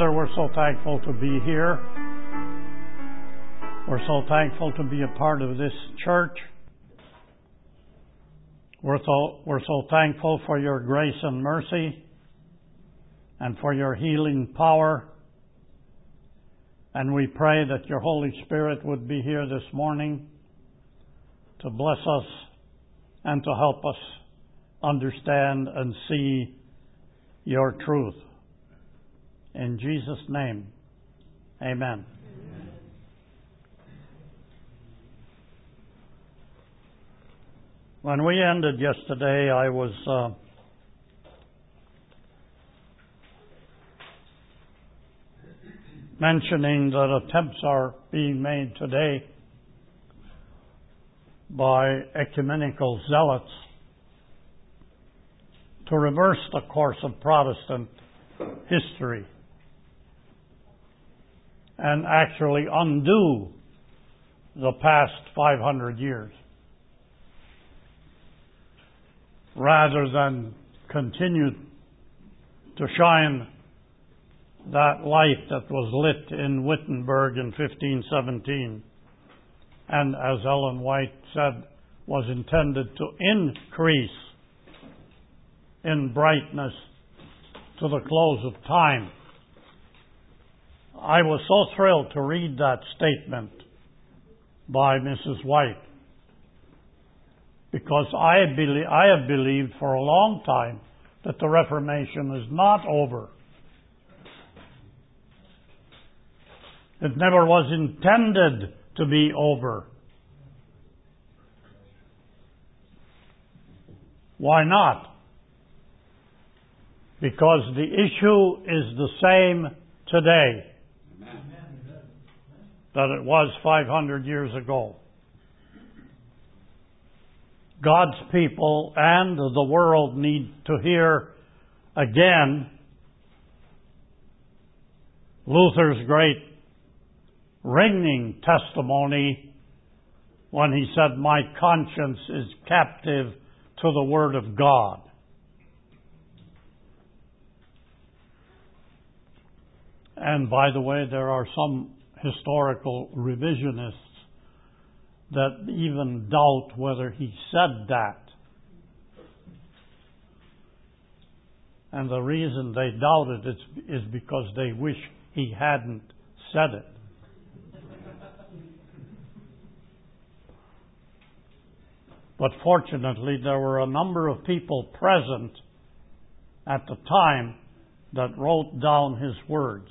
Father, we're so thankful to be here. We're so thankful to be a part of this church. We're so thankful for your grace and mercy and for your healing power. And we pray that your Holy Spirit would be here this morning to bless us and to help us understand and see your truth. In Jesus' name, amen. When we ended yesterday, I was mentioning that attempts are being made today by ecumenical zealots to reverse the course of Protestant history and actually undo the past 500 years, rather than continue to shine that light that was lit in Wittenberg in 1517, and as Ellen White said, was intended to increase in brightness to the close of time. I was so thrilled to read that statement by Mrs. White, because I have believed for a long time that the Reformation is not over. It never was intended to be over. Why not? Because the issue is the same today that it was 500 years ago. God's people and the world need to hear again Luther's great ringing testimony when he said, "My conscience is captive to the Word of God." And by the way, there are some historical revisionists that even doubt whether he said that. And the reason they doubt it is because they wish he hadn't said it. But fortunately, there were a number of people present at the time that wrote down his words.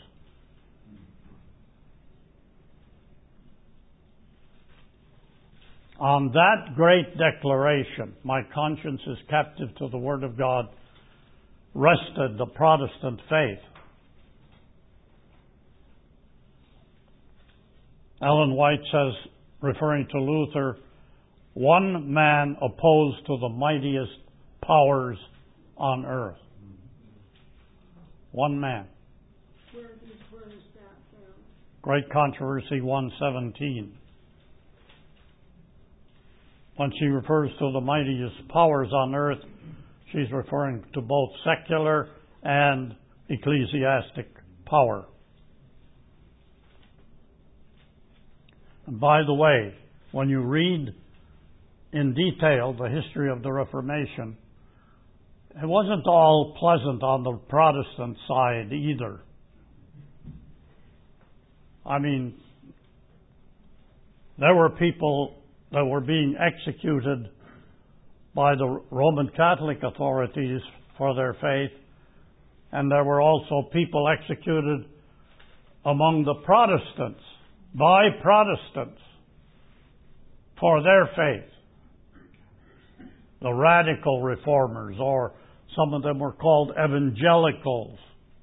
On that great declaration, "My conscience is captive to the Word of God," rested the Protestant faith. Ellen White says, referring to Luther, "One man opposed to the mightiest powers on earth." One man. Where is that from? Great Controversy 117. When she refers to the mightiest powers on earth, she's referring to both secular and ecclesiastic power. And by the way, when you read in detail the history of the Reformation, it wasn't all pleasant on the Protestant side either. I mean, there were people that were being executed by the Roman Catholic authorities for their faith, and there were also people executed among the Protestants, by Protestants, for their faith. The radical reformers, or some of them were called evangelicals.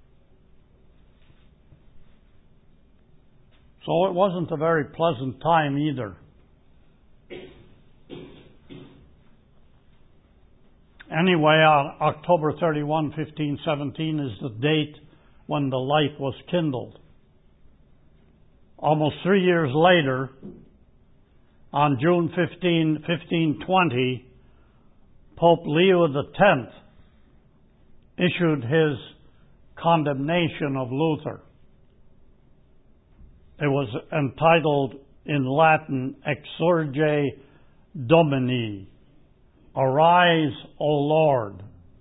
So it wasn't a very pleasant time either. Anyway, on October 31, 1517 is the date when the light was kindled. Almost 3 years later, on June 15, 1520, Pope Leo X issued his condemnation of Luther. It was entitled in Latin, Exsurge Domini, Arise, O Lord,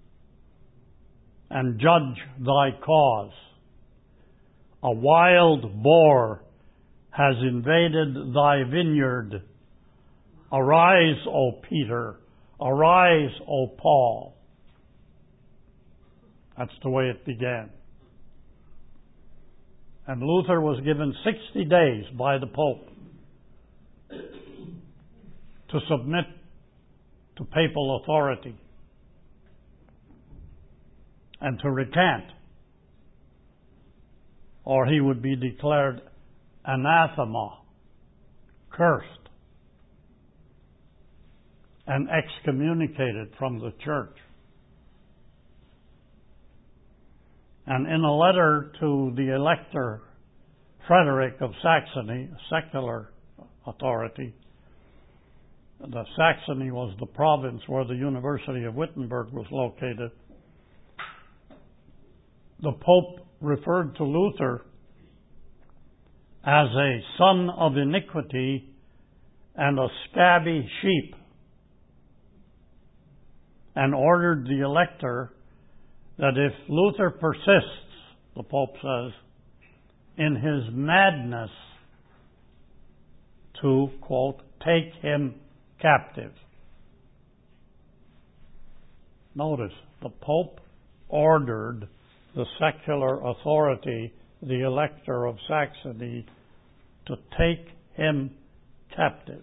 and judge thy cause. A wild boar has invaded thy vineyard. Arise, O Peter, arise, O Paul. That's the way it began. And Luther was given 60 days by the Pope to submit to papal authority and to recant, or he would be declared anathema, cursed, and excommunicated from the church. And in a letter to the Elector Frederick of Saxony, a secular authority, the Saxony was the province where the University of Wittenberg was located, the Pope referred to Luther as a son of iniquity and a scabby sheep, and ordered the elector that if Luther persists, the Pope says, in his madness, to, quote, take him captive. Notice, the Pope ordered the secular authority, the Elector of Saxony, to take him captive.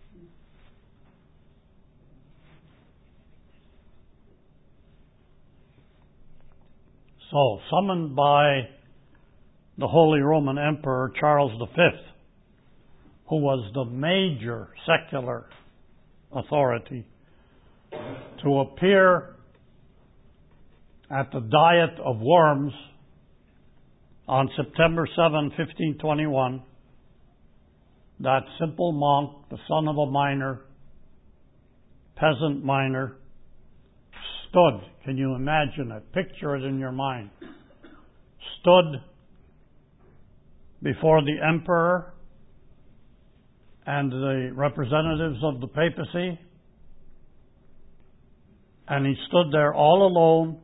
So, summoned by the Holy Roman Emperor Charles V, who was the major secular authority, to appear at the Diet of Worms on September 7, 1521, that simple monk, the son of a miner, peasant miner, stood, can you imagine it? Picture it in your mind. Stood before the emperor and the representatives of the papacy, and he stood there all alone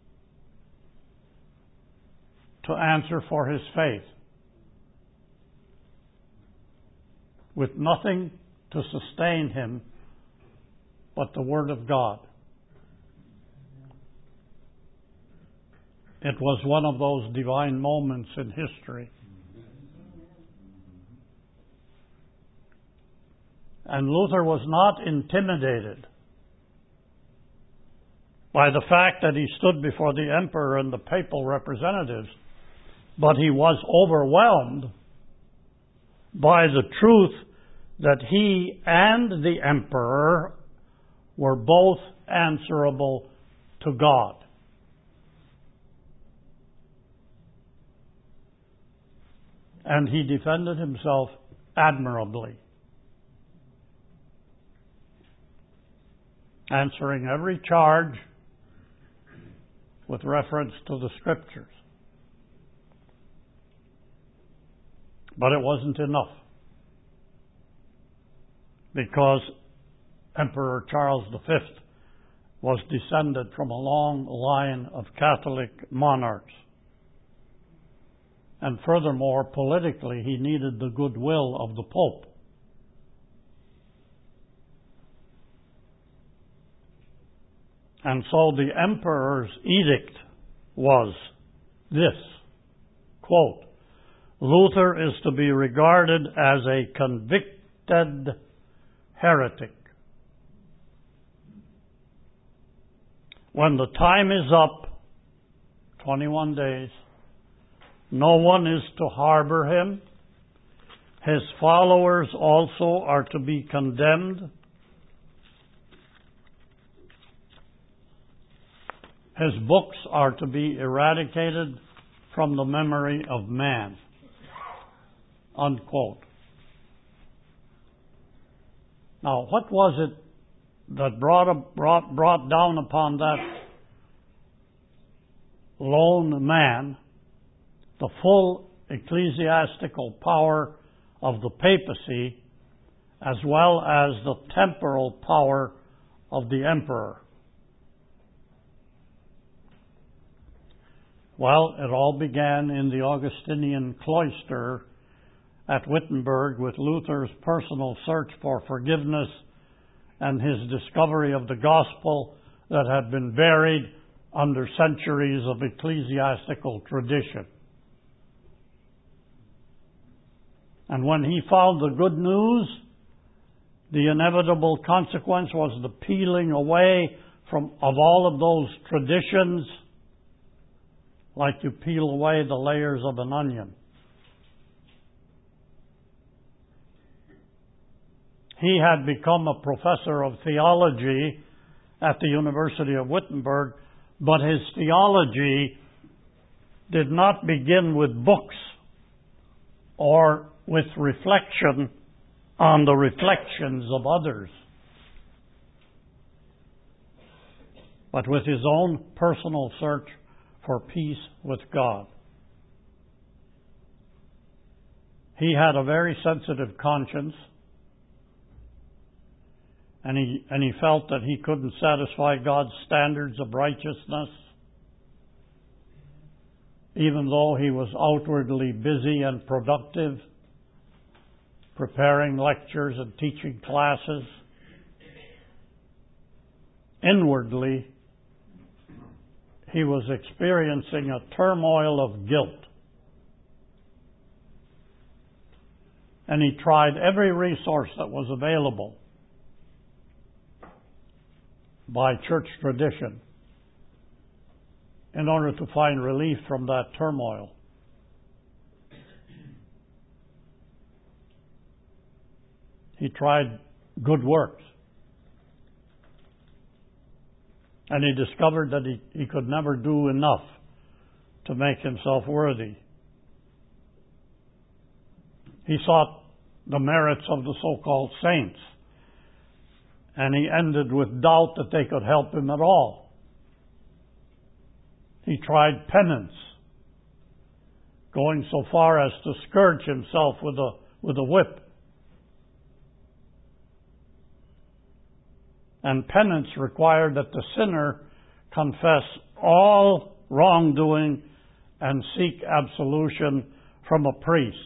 to answer for his faith, with nothing to sustain him but the Word of God. It was one of those divine moments in history. And Luther was not intimidated by the fact that he stood before the emperor and the papal representatives, but he was overwhelmed by the truth that he and the emperor were both answerable to God. And he defended himself admirably, answering every charge with reference to the Scriptures. But it wasn't enough, because Emperor Charles V was descended from a long line of Catholic monarchs. And furthermore, politically, he needed the goodwill of the Pope. And so the emperor's edict was this, quote, Luther is to be regarded as a convicted heretic. When the time is up, 21 days, no one is to harbor him. His followers also are to be condemned. His books are to be eradicated from the memory of man. Unquote. Now, what was it that brought down upon that lone man the full ecclesiastical power of the papacy as well as the temporal power of the emperor. Well, it all began in the Augustinian cloister at Wittenberg with Luther's personal search for forgiveness and his discovery of the gospel that had been buried under centuries of ecclesiastical tradition. And when he found the good news, the inevitable consequence was the peeling away of all of those traditions, like you peel away the layers of an onion. He had become a professor of theology at the University of Wittenberg, but his theology did not begin with books or with reflection on the reflections of others, but with his own personal search for peace with God. He had a very sensitive conscience, and he felt that he couldn't satisfy God's standards of righteousness, even though he was outwardly busy and productive, preparing lectures and teaching classes. Inwardly, he was experiencing a turmoil of guilt. And he tried every resource that was available by church tradition in order to find relief from that turmoil. He tried good works. And he discovered that he could never do enough to make himself worthy. He sought the merits of the so-called saints, and he ended with doubt that they could help him at all. He tried penance, going so far as to scourge himself with a whip. And penance required that the sinner confess all wrongdoing and seek absolution from a priest.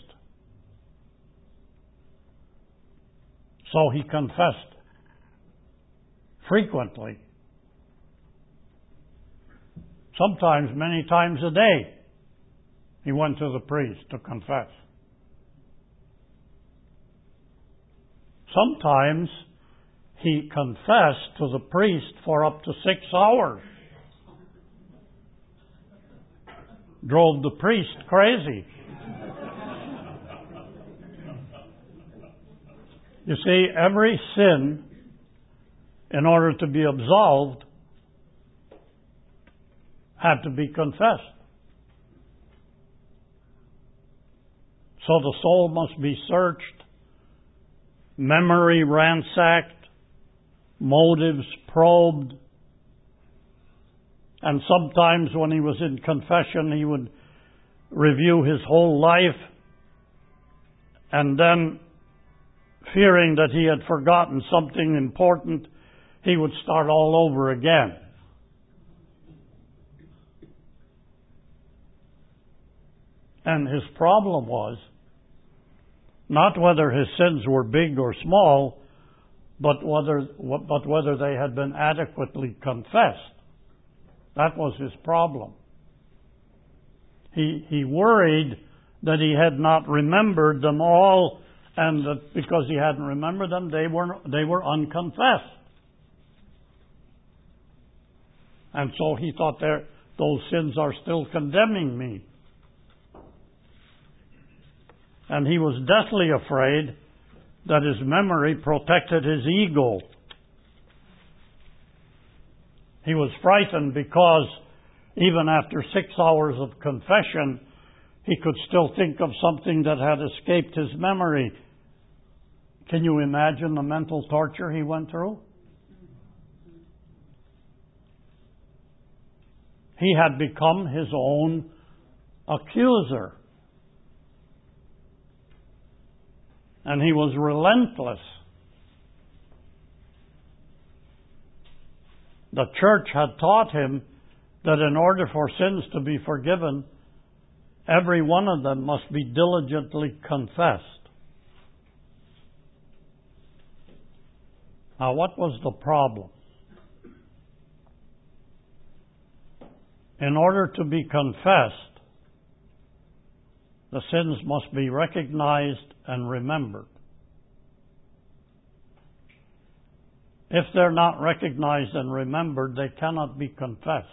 So he confessed frequently, sometimes many times a day. He went to the priest to confess. Sometimes he confessed to the priest for up to 6 hours. Drove the priest crazy. You see, every sin, in order to be absolved, had to be confessed. So the soul must be searched, memory ransacked, motives probed. And sometimes when he was in confession, he would review his whole life, and then, fearing that he had forgotten something important, he would start all over again. And his problem was not whether his sins were big or small, but whether they had been adequately confessed. That was his problem. He worried that he had not remembered them all, and that because he hadn't remembered them, they were unconfessed. And so he thought those sins are still condemning me. And he was deathly afraid that his memory protected his ego. He was frightened because even after 6 hours of confession, he could still think of something that had escaped his memory. Can you imagine the mental torture he went through? He had become his own accuser. And he was relentless. The church had taught him that in order for sins to be forgiven, every one of them must be diligently confessed. Now, what was the problem? In order to be confessed, the sins must be recognized and remembered. If they're not recognized and remembered, they cannot be confessed.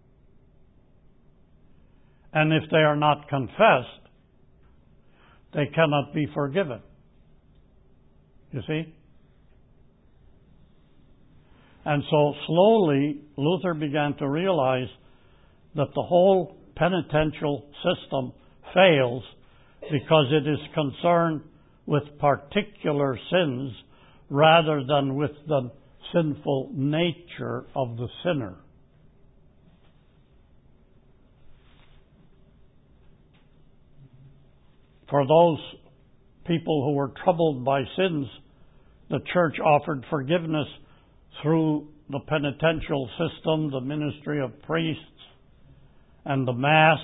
And if they are not confessed, they cannot be forgiven. You see? And so slowly, Luther began to realize that the whole penitential system fails because it is concerned with particular sins rather than with the sinful nature of the sinner. For those people who were troubled by sins, the church offered forgiveness through the penitential system, the ministry of priests, and the Mass.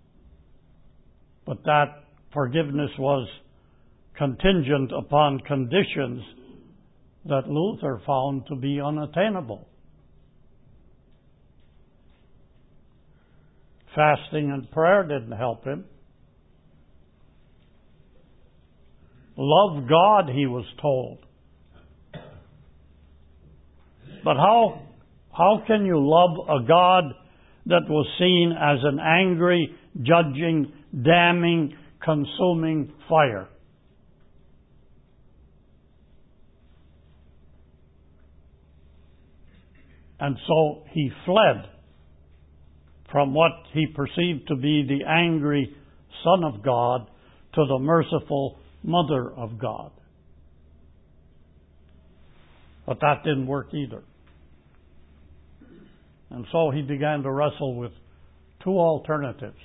But that forgiveness was contingent upon conditions that Luther found to be unattainable. Fasting and prayer didn't help him. Love God, he was told. But how can you love a God that was seen as an angry, judging, damning, consuming fire? And so he fled from what he perceived to be the angry Son of God to the merciful Mother of God. But that didn't work either. And so he began to wrestle with two alternatives.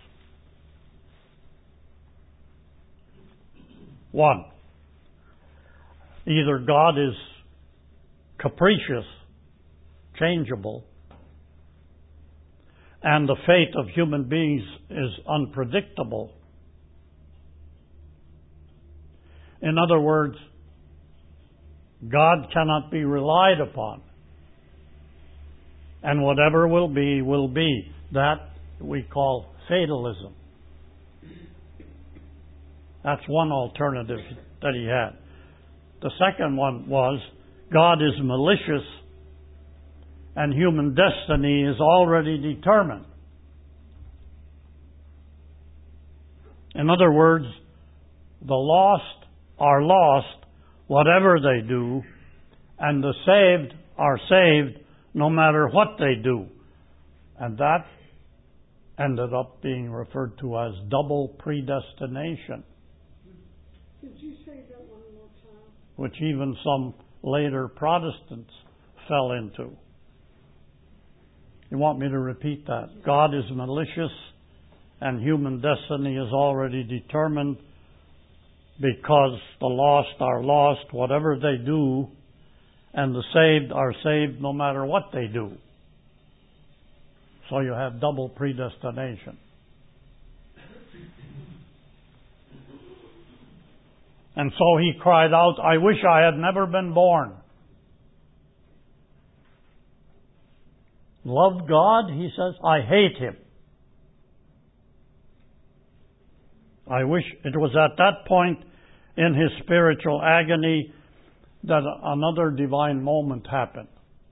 One, either God is capricious, changeable, and the fate of human beings is unpredictable. In other words, God cannot be relied upon. And whatever will be, will be. That we call fatalism. That's one alternative that he had. The second one was, God is malicious and human destiny is already determined. In other words, the lost are lost whatever they do, and the saved are saved no matter what they do. And that ended up being referred to as double predestination. Could you say that one more time? Which even some later Protestants fell into. You want me to repeat that? God is malicious and human destiny is already determined because the lost are lost whatever they do, and the saved are saved no matter what they do. So you have double predestination. And so he cried out, I wish I had never been born. Love God, he says, I hate him. I wish it was at that point in his spiritual agony that another divine moment happened.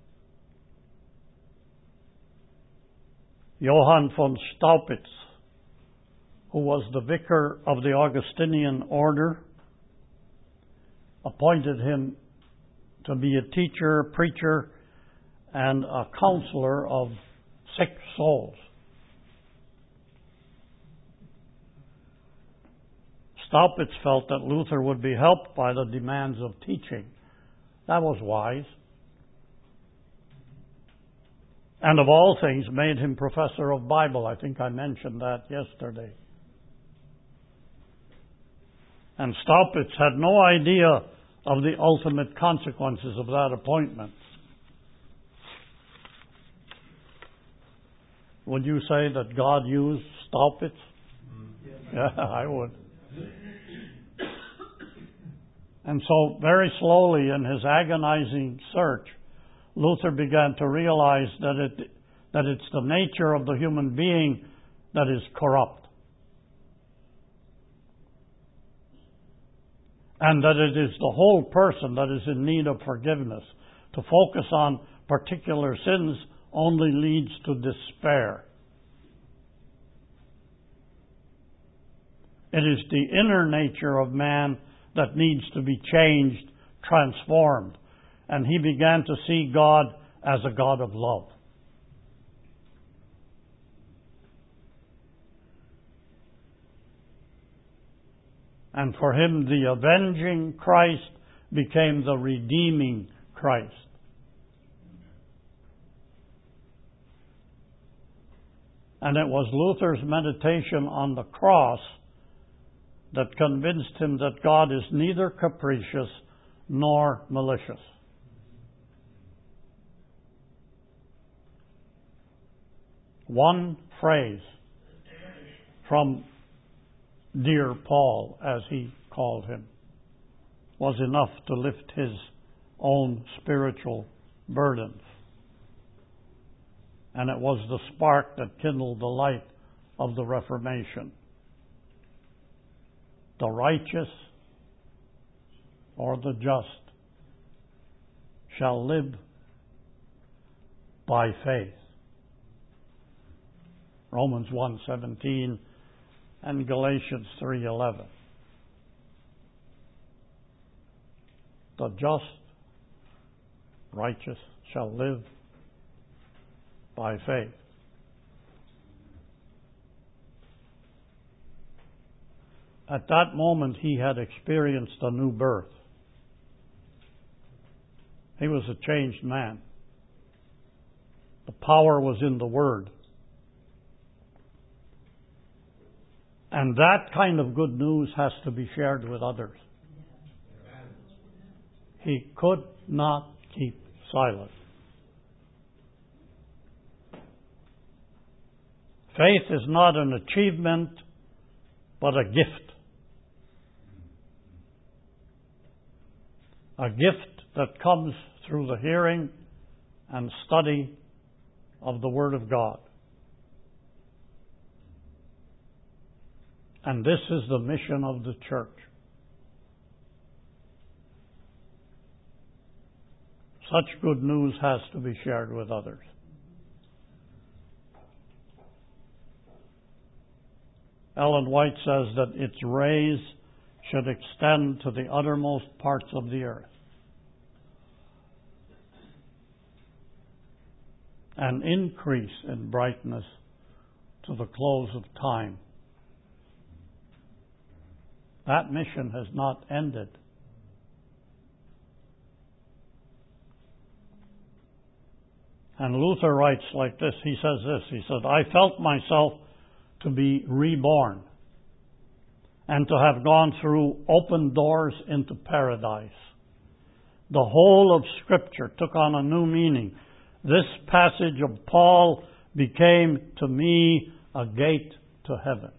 Johann von Staupitz, who was the vicar of the Augustinian order, appointed him to be a teacher, preacher, and a counselor of sick souls. Staupitz felt that Luther would be helped by the demands of teaching. That was wise. And of all things, made him professor of Bible. I think I mentioned that yesterday. And Staupitz had no idea of the ultimate consequences of that appointment. Would you say that God used Staupitz? Yeah, I would. And so, very slowly in his agonizing search, Luther began to realize that it's the nature of the human being that is corrupt. And that it is the whole person that is in need of forgiveness. To focus on particular sins only leads to despair. It is the inner nature of man that needs to be changed, transformed. And he began to see God as a God of love. And for him, the avenging Christ became the redeeming Christ. And it was Luther's meditation on the cross that convinced him that God is neither capricious nor malicious. One phrase from dear Paul, as he called him, was enough to lift his own spiritual burdens. And it was the spark that kindled the light of the Reformation. The righteous or the just shall live by faith. Romans 1:17 and Galatians 3:11. The just, righteous shall live by faith. At that moment, he had experienced a new birth. He was a changed man. The power was in the Word. And that kind of good news has to be shared with others. He could not keep silent. Faith is not an achievement, but a gift. A gift that comes through the hearing and study of the Word of God. And this is the mission of the church. Such good news has to be shared with others. Ellen White says that its rays should extend to the uttermost parts of the earth and increase in brightness to the close of time. That mission has not ended. And Luther writes like this, he says this, he said, I felt myself to be reborn and to have gone through open doors into paradise. The whole of Scripture took on a new meaning. This passage of Paul became to me a gate to heaven.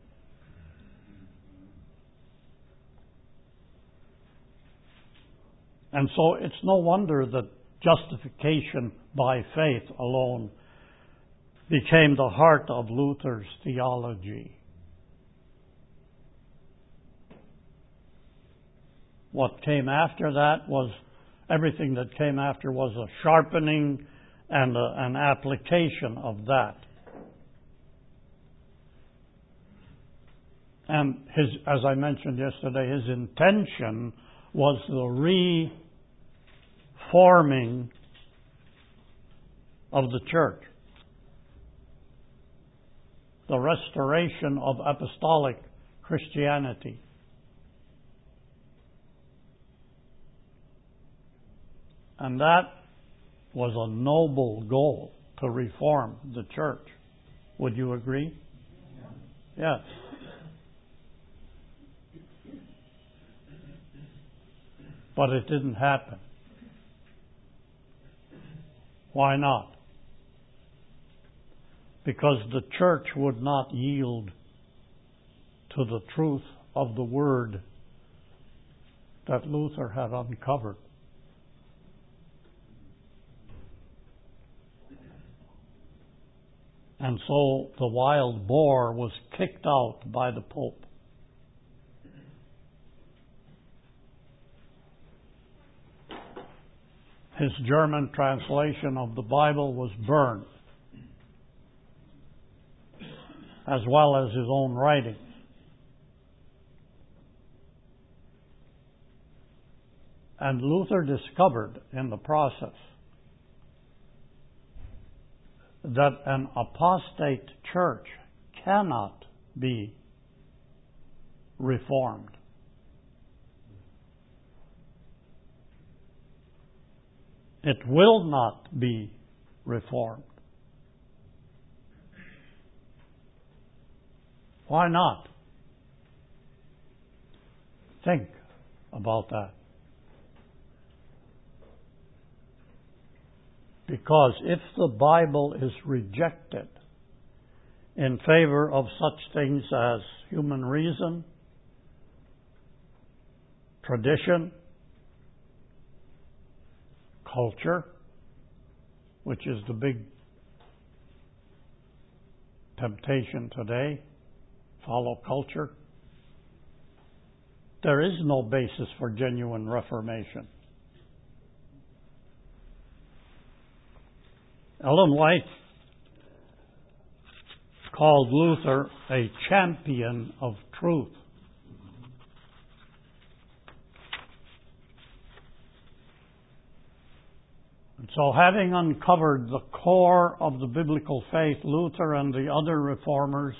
And so it's no wonder that justification by faith alone became the heart of Luther's theology. What came after that was, everything that came after was a sharpening and an application of that. And as I mentioned yesterday, his intention was the reforming of the church, the restoration of apostolic Christianity. And that was a noble goal, to reform the church. Would you agree? Yes. but it didn't happen. Why not? Because the church would not yield to the truth of the Word that Luther had uncovered. And so the wild boar was kicked out by the Pope. His German translation of the Bible was burned, as well as his own writings. And Luther discovered in the process that an apostate church cannot be reformed. It will not be reformed. Why not? Think about that. Because if the Bible is rejected in favor of such things as human reason, tradition, culture, which is the big temptation today, follow culture, there is no basis for genuine reformation. Ellen White called Luther a champion of truth. And so, having uncovered the core of the biblical faith, Luther and the other reformers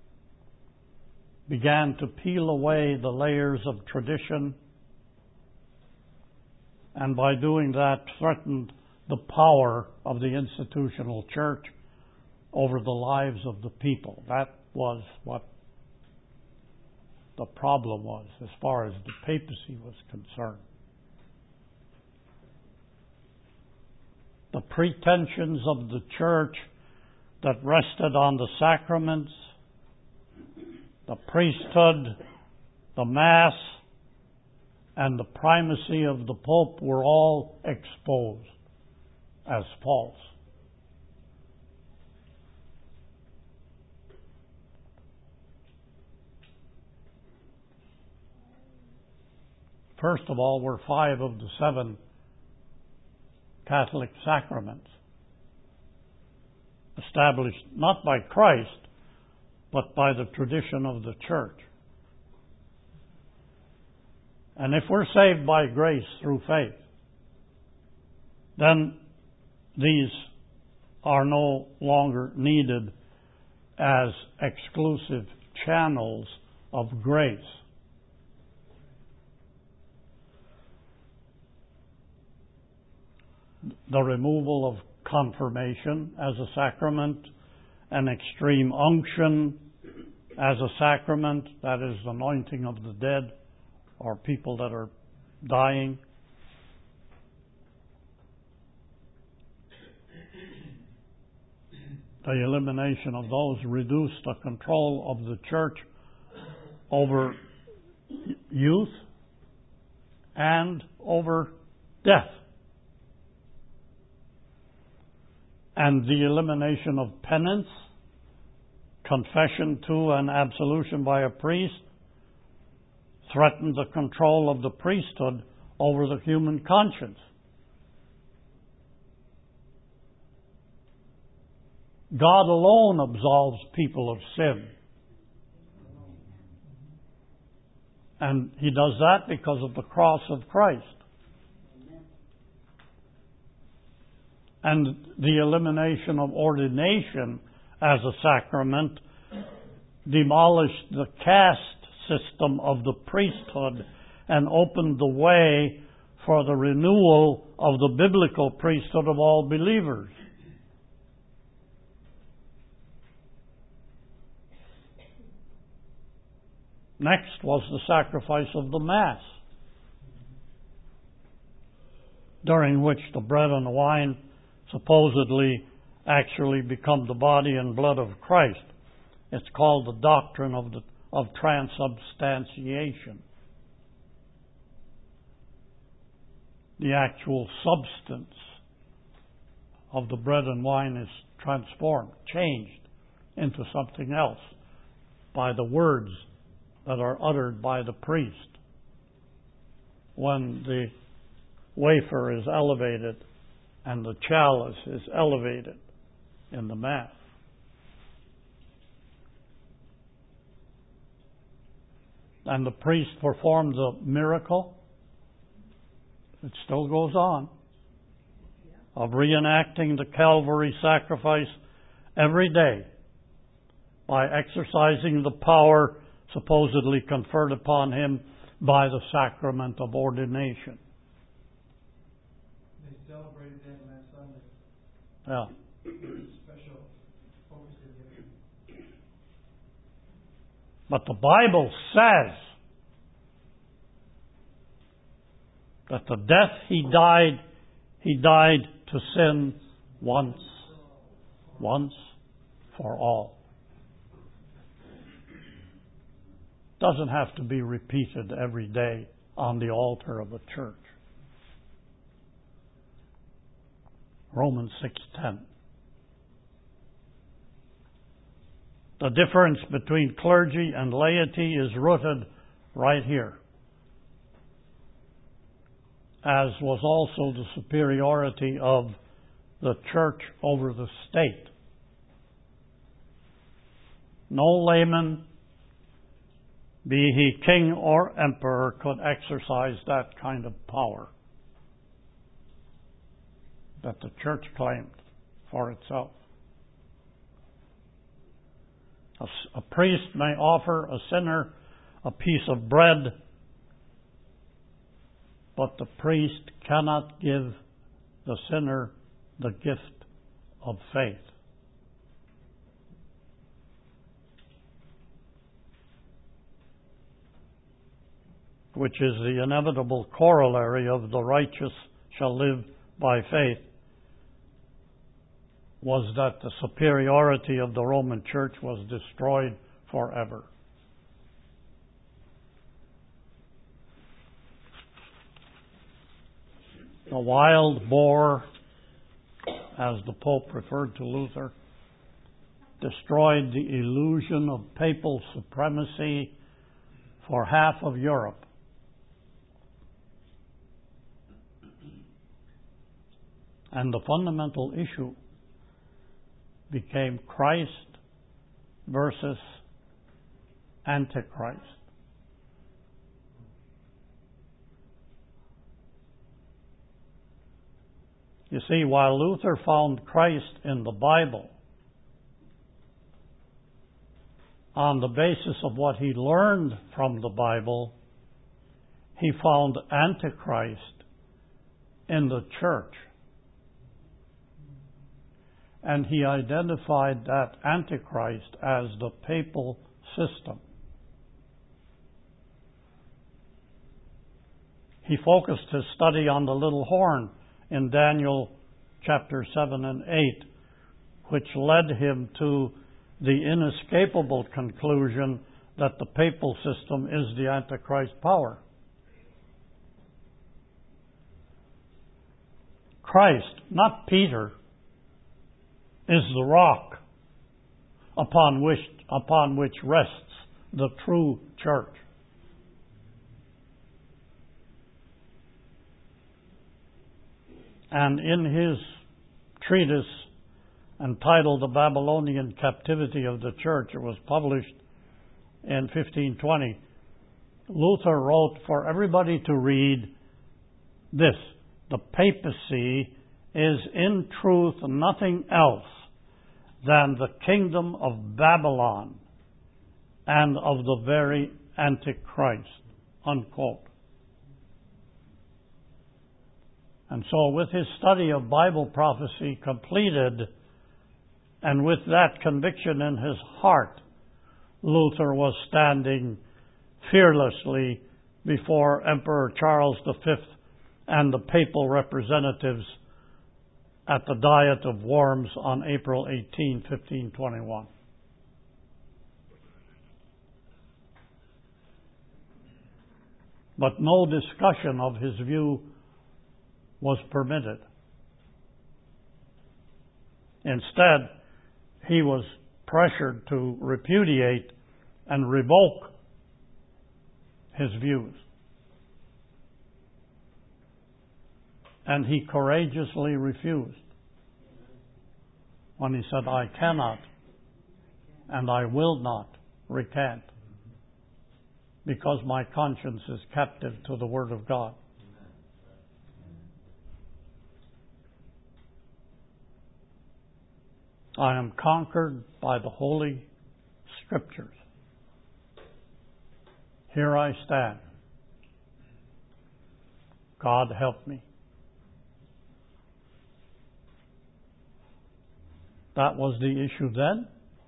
began to peel away the layers of tradition, and by doing that threatened the power of the institutional church over the lives of the people. That was what the problem was as far as the papacy was concerned. The pretensions of the church that rested on the sacraments, the priesthood, the Mass, and the primacy of the Pope were all exposed as false. First of all, were 5 of the 7 Catholic sacraments established not by Christ, but by the tradition of the church. And if we're saved by grace through faith, then these are no longer needed as exclusive channels of grace. The removal of confirmation as a sacrament, an extreme unction as a sacrament, that is, anointing of the dead or people that are dying. The elimination of those reduced the control of the church over youth and over death. And the elimination of penance, confession to and absolution by a priest, threatened the control of the priesthood over the human conscience. God alone absolves people of sin. And He does that because of the cross of Christ. And the elimination of ordination as a sacrament demolished the caste system of the priesthood and opened the way for the renewal of the biblical priesthood of all believers. Next was the sacrifice of the Mass. during which the bread and the wine supposedly actually become the body and blood of Christ. It's called the doctrine of transubstantiation. The actual substance of the bread and wine is transformed, changed into something else by the words that are uttered by the priest when the wafer is elevated and the chalice is elevated in the Mass. And the priest performs a miracle. It still goes on, of reenacting the Calvary sacrifice every day by exercising the power supposedly conferred upon him by the sacrament of ordination. They celebrated that last Sunday. Yeah. Special focus in it. But the Bible says that the death he died to sin once for all. Doesn't have to be repeated every day on the altar of a church. Romans 6:10. The difference between clergy and laity is rooted right here, as was also the superiority of the church over the state. No layman, be he king or emperor, could exercise that kind of power that the church claimed for itself. A priest may offer a sinner a piece of bread, but the priest cannot give the sinner the gift of faith. Which is the inevitable corollary of the righteous shall live by faith, was that the superiority of the Roman Church was destroyed forever. The wild boar, as the Pope referred to Luther, destroyed the illusion of papal supremacy for half of Europe. And the fundamental issue became Christ versus Antichrist. You see, while Luther found Christ in the Bible on the basis of what he learned from the Bible, he found Antichrist in the church. And he identified that Antichrist as the papal system. He focused his study on the little horn in Daniel chapter 7 and 8, which led him to the inescapable conclusion that the papal system is the Antichrist power. Christ, not Peter, is the rock upon which rests the true church. And in his treatise entitled The Babylonian Captivity of the Church, it was published in 1520, Luther wrote for everybody to read this: the papacy is in truth nothing else than the kingdom of Babylon and of the very Antichrist, unquote. And so with his study of Bible prophecy completed, and with that conviction in his heart, Luther was standing fearlessly before Emperor Charles V and the papal representatives at the Diet of Worms on April 18, 1521. But no discussion of his view was permitted. Instead, he was pressured to repudiate and revoke his views. And he courageously refused when he said, "I cannot and I will not recant, because my conscience is captive to the Word of God." I am conquered by the Holy Scriptures. Here I stand. God help me. That was the issue then,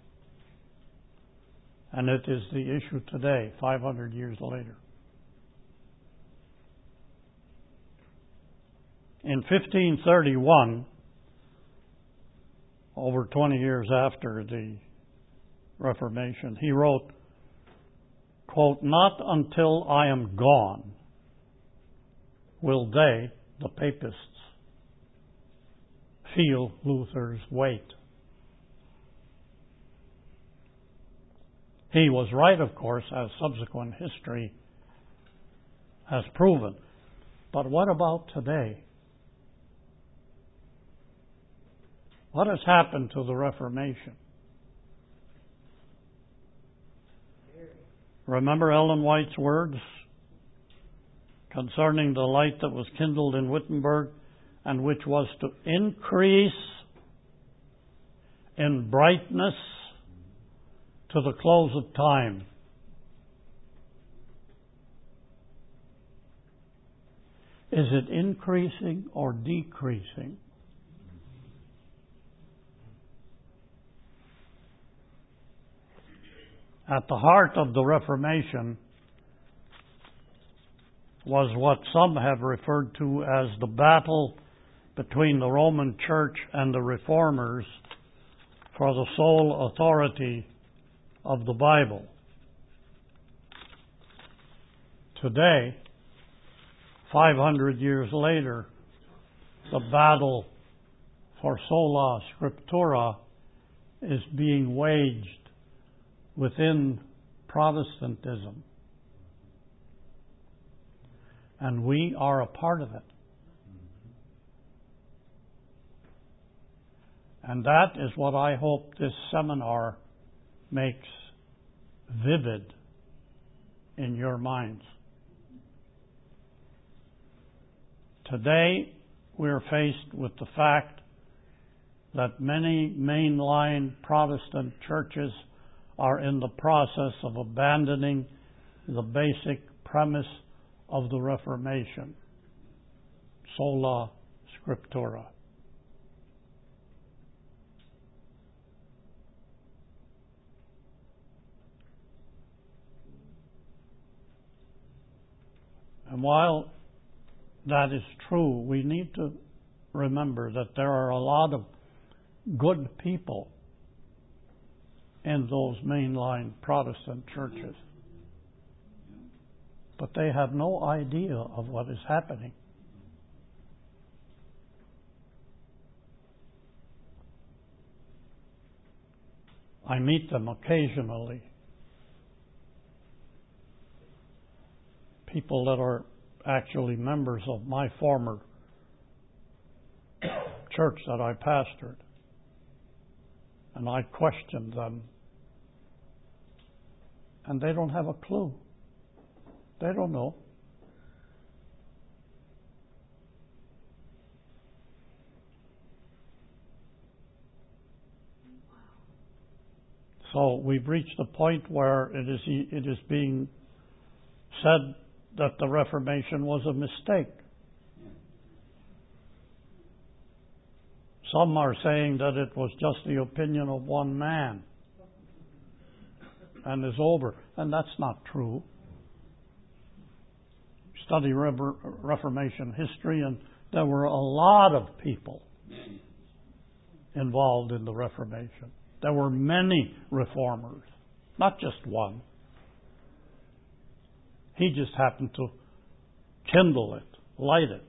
and it is the issue today, 500 years later. In 1531, over 20 years after the Reformation, he wrote, quote, "Not until I am gone will they, the papists, feel Luther's weight." He was right, of course, as subsequent history has proven. But what about today? What has happened to the Reformation? Remember Ellen White's words concerning the light that was kindled in Wittenberg, and which was to increase in brightness to the close of time. Is it increasing or decreasing? At the heart of the Reformation was what some have referred to as the battle between the Roman Church and the Reformers for the sole authority of the Bible. Today, 500 years later, the battle for sola scriptura is being waged within Protestantism. And we are a part of it. And that is what I hope this seminar makes vivid in your minds. Today, we're faced with the fact that many mainline Protestant churches are in the process of abandoning the basic premise of the Reformation, sola scriptura. And while that is true, we need to remember that there are a lot of good people in those mainline Protestant churches. But they have no idea of what is happening. I meet them occasionally. People that are actually members of my former church that I pastored. And I questioned them. And they don't have a clue. They don't know. So we've reached a point where it is being said that the Reformation was a mistake. Some are saying that it was just the opinion of one man and is over. And that's not true. study Reformation history, and there were a lot of people involved in the Reformation. There were many reformers, not just one. He just happened to kindle it, light it.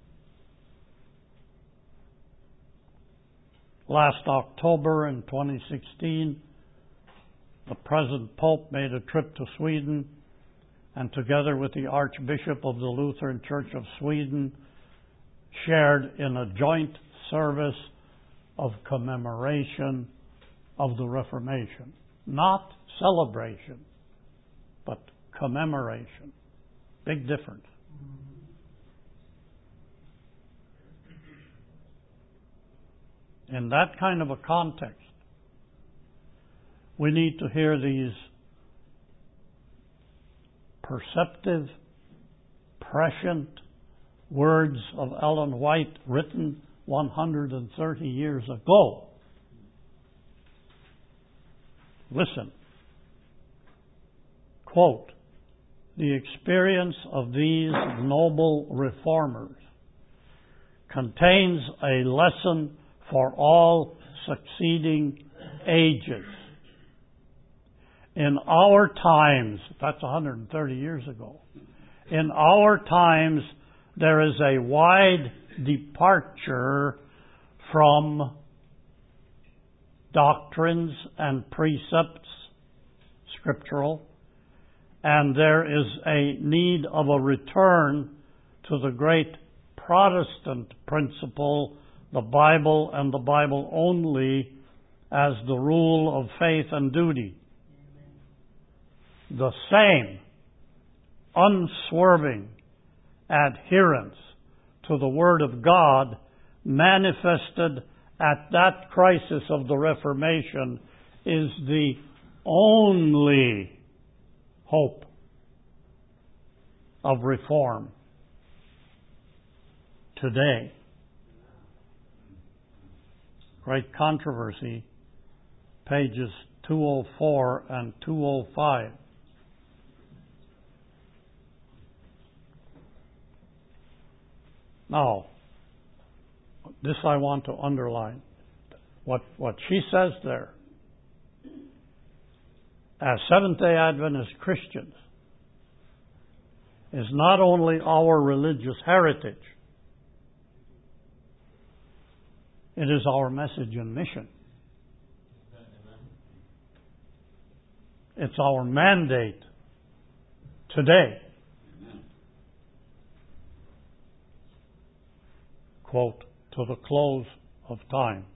Last October in 2016, the present Pope made a trip to Sweden, and together with the Archbishop of the Lutheran Church of Sweden, shared in a joint service of commemoration of the Reformation. Not celebration, but commemoration. Big difference. In that kind of a context, we need to hear these perceptive, prescient words of Ellen White written 130 years ago. Listen. Quote, "The experience of these noble reformers contains a lesson for all succeeding ages. In our times," that's 130 years ago, "in our times there is a wide departure from doctrines and precepts, scriptural, and there is a need of a return to the great Protestant principle, the Bible and the Bible only, as the rule of faith and duty. The same unswerving adherence to the Word of God manifested at that crisis of the Reformation is the only hope of reform today." Great Controversy, pages 204 and 205. Now, this I want to underline. What she says there, as Seventh-day Adventist Christians, is not only our religious heritage, it is our message and mission. It's our mandate today. Quote, "to the close of time."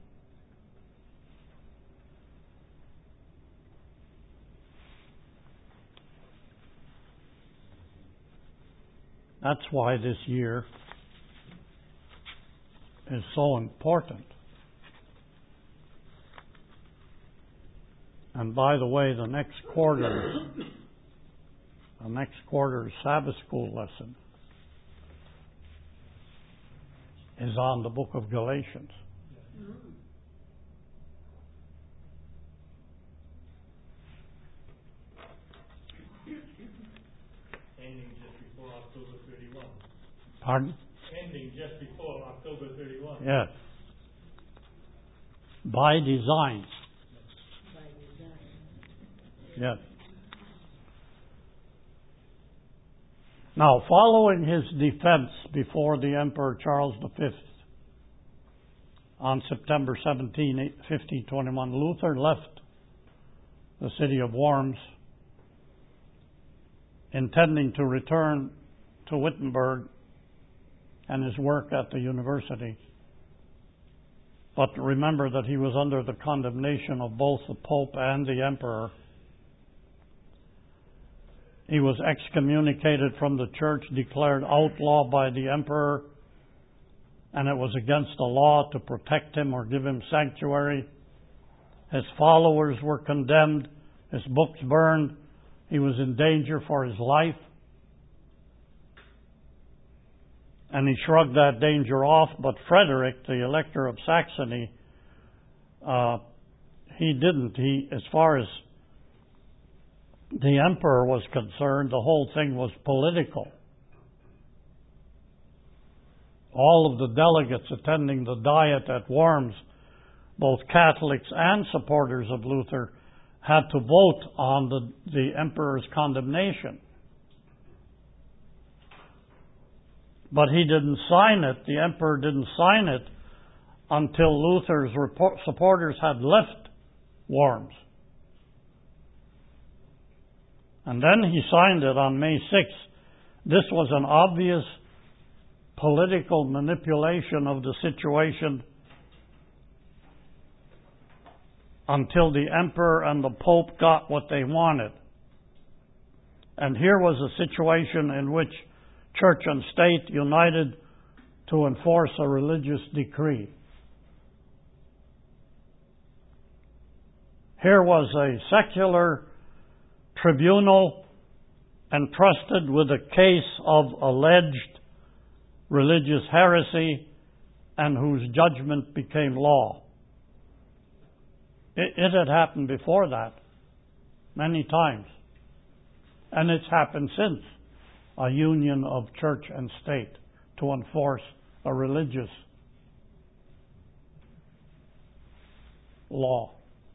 That's why this year is so important. And by the way, the next quarter's Sabbath school lesson is on the book of Galatians. Ending just before October 31. Pardon? Ending just before October 31. Yes. By design. Yes. Now, following his defense before the Emperor Charles V on September 17, 1521, Luther left the city of Worms, intending to return to Wittenberg and his work at the university. But remember that he was under the condemnation of both the Pope and the Emperor. He was excommunicated from the church, declared outlaw by the Emperor, and it was against the law to protect him or give him sanctuary. His followers were condemned, his books burned, he was in danger for his life. And he shrugged that danger off, but Frederick, the Elector of Saxony, he didn't. As far as the Emperor was concerned, the whole thing was political. all of the delegates attending the Diet at Worms, both Catholics and supporters of Luther, had to vote on the emperor's condemnation. But he didn't sign it, the emperor didn't sign it until Luther's supporters had left Worms. And then he signed it on May 6th. This was an obvious political manipulation of the situation until the emperor and the pope got what they wanted. And here was a situation in which church and state united to enforce a religious decree. Here was a secular tribunal entrusted with a case of alleged religious heresy and whose judgment became law. It had happened before that many times, and it's happened since, a union of church and state to enforce a religious law.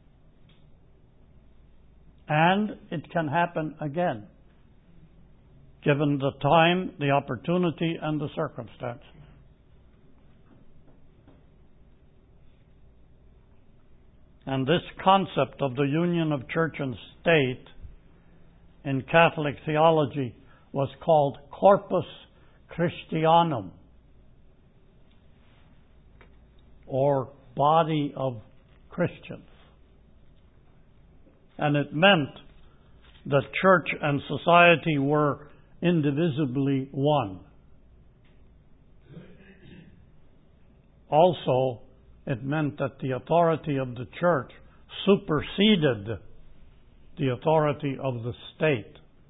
And it can happen again, given the time, the opportunity, and the circumstance. And this concept of the union of church and state in Catholic theology was called Corpus Christianum, or body of Christians. And it meant that church and society were indivisibly one. Also, it meant that the authority of the church superseded the authority of the state.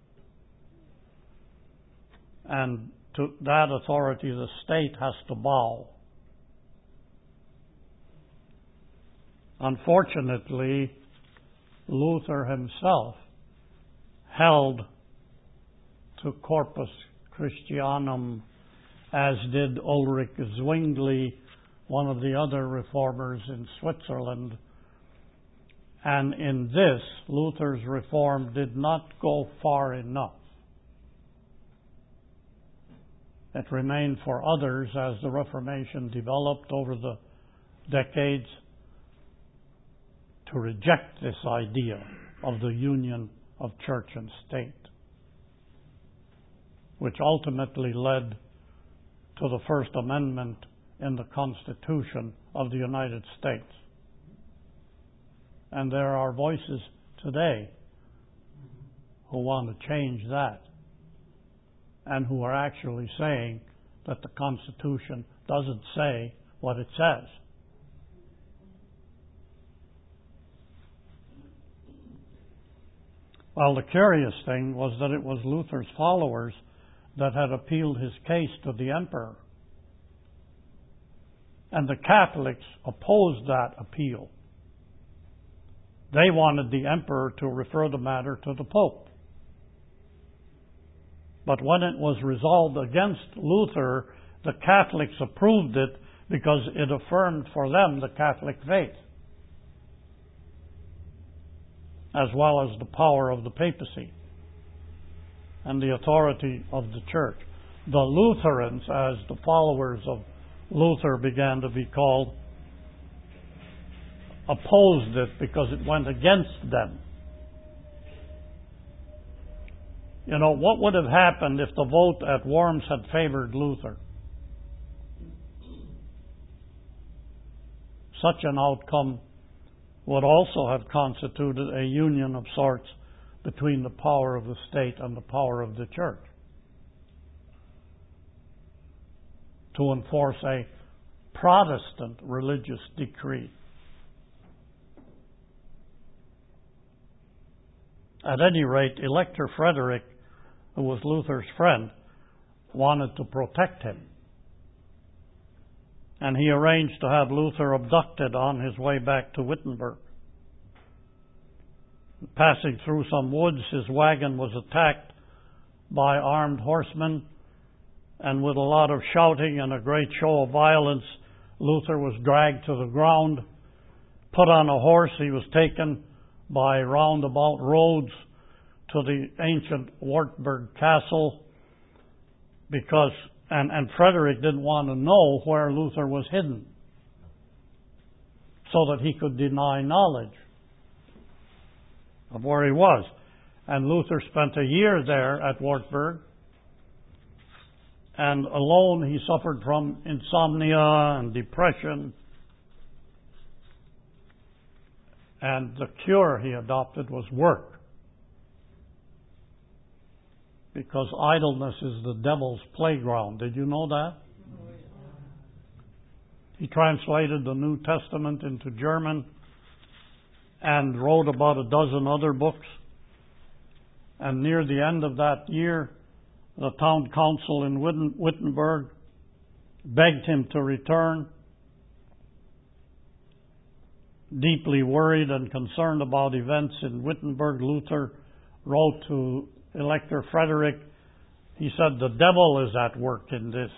And to that authority, the state has to bow. Unfortunately, Luther himself held to Corpus Christianum, as did Ulrich Zwingli, one of the other reformers in Switzerland. And in this, Luther's reform did not go far enough. It remained for others, as the Reformation developed over the decades, to reject this idea of the union of church and state, which ultimately led to the First Amendment in the Constitution of the United States. And there are voices today who want to change that, and who are actually saying that the Constitution doesn't say what it says. Well, the curious thing was that it was Luther's followers that had appealed his case to the emperor. And the Catholics opposed that appeal. They wanted the emperor to refer the matter to the Pope. But when it was resolved against Luther, the Catholics approved it because it affirmed for them the Catholic faith, as well as the power of the papacy and the authority of the church. The Lutherans, as the followers of Luther began to be called, opposed it because it went against them. You know, what would have happened if the vote at Worms had favored Luther? Such an outcome would also have constituted a union of sorts between the power of the state and the power of the church to enforce a Protestant religious decree. At any rate, Elector Frederick, who was Luther's friend, wanted to protect him. And he arranged to have Luther abducted on his way back to Wittenberg. Passing through some woods, his wagon was attacked by armed horsemen, and with a lot of shouting and a great show of violence, Luther was dragged to the ground, put on a horse. He was taken by roundabout roads to the ancient Wartburg Castle because, and Frederick didn't want to know where Luther was hidden so that he could deny knowledge of where he was. And Luther spent a year there at Wartburg, and alone he suffered from insomnia and depression. And the cure he adopted was work. Because idleness is the devil's playground. Did you know that? He translated the New Testament into German and wrote about a dozen other books. And near the end of that year, the town council in Wittenberg begged him to return. Deeply worried and concerned about events in Wittenberg, Luther wrote to Elector Frederick. He said, "The devil is at work in this."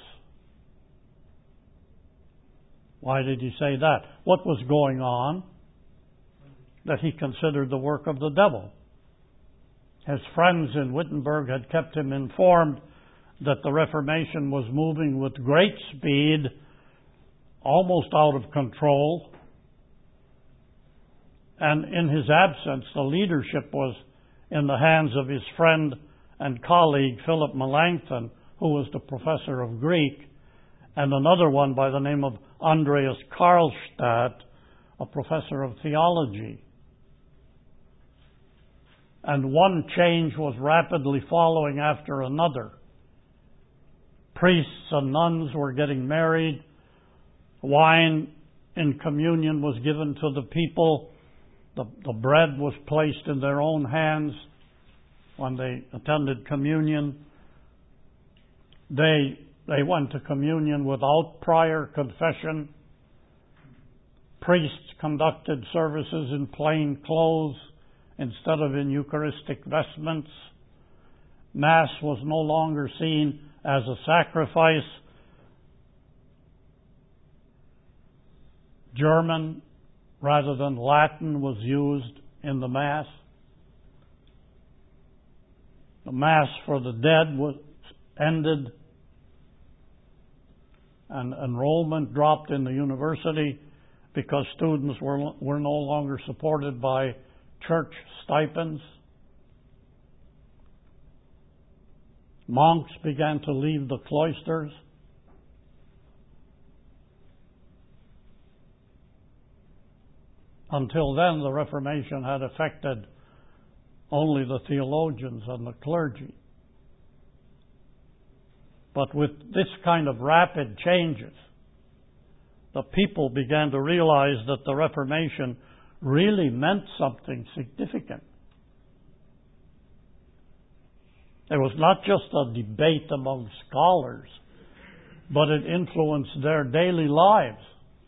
Why did he say that? What was going on that he considered the work of the devil? His friends in Wittenberg had kept him informed that the Reformation was moving with great speed, almost out of control. And in his absence, the leadership was in the hands of his friend and colleague, Philip Melanchthon, who was the professor of Greek, and another one by the name of Andreas Karlstadt, a professor of theology. And one change was rapidly following after another. Priests and nuns were getting married. Wine in communion was given to the people. The bread was placed in their own hands when they attended communion. They went to communion without prior confession. Priests conducted services in plain clothes instead of in Eucharistic vestments. Mass was no longer seen as a sacrifice. German rather than Latin was used in the Mass. The Mass for the dead was ended, and enrollment dropped in the university because students were no longer supported by church stipends. Monks began to leave the cloisters. Until then, the Reformation had affected only the theologians and the clergy. But with this kind of rapid changes, the people began to realize that the Reformation really meant something significant. It was not just a debate among scholars, but it influenced their daily lives.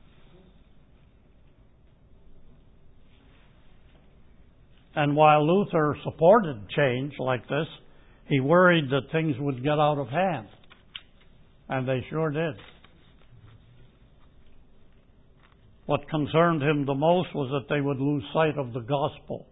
And while Luther supported change like this, he worried that things would get out of hand. And they sure did. What concerned him the most was that they would lose sight of the gospel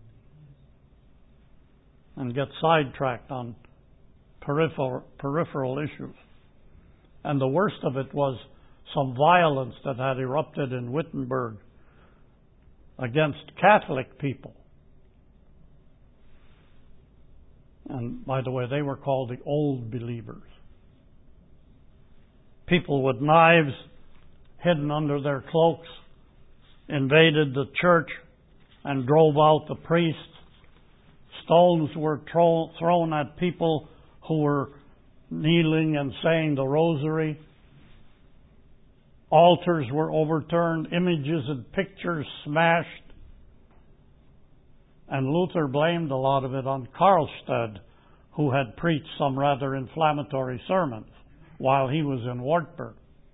and get sidetracked on peripheral issues. And the worst of it was some violence that had erupted in Wittenberg against Catholic people. And by the way, they were called the Old Believers. People with knives hidden under their cloaks invaded the church and drove out the priests. Stones were thrown at people who were kneeling and saying the rosary. Altars were overturned, images and pictures smashed. And Luther blamed a lot of it on Karlstadt, who had preached some rather inflammatory sermons while he was in Wartburg.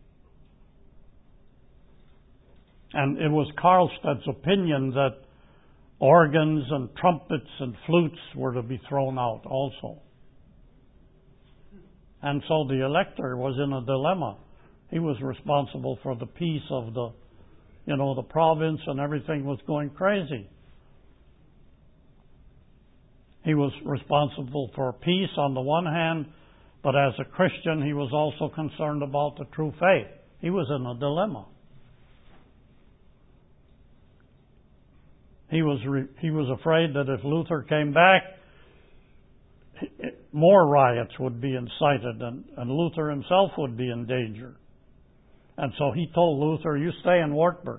And it was Karlstadt's opinion that organs and trumpets and flutes were to be thrown out also. And so the elector was in a dilemma. He was responsible for the peace of the province, and everything was going crazy. He was responsible for peace on the one hand, but as a Christian, he was also concerned about the true faith. He was in a dilemma. He was afraid that if Luther came back, more riots would be incited, and Luther himself would be in danger. And so he told Luther, "You stay in Wartburg."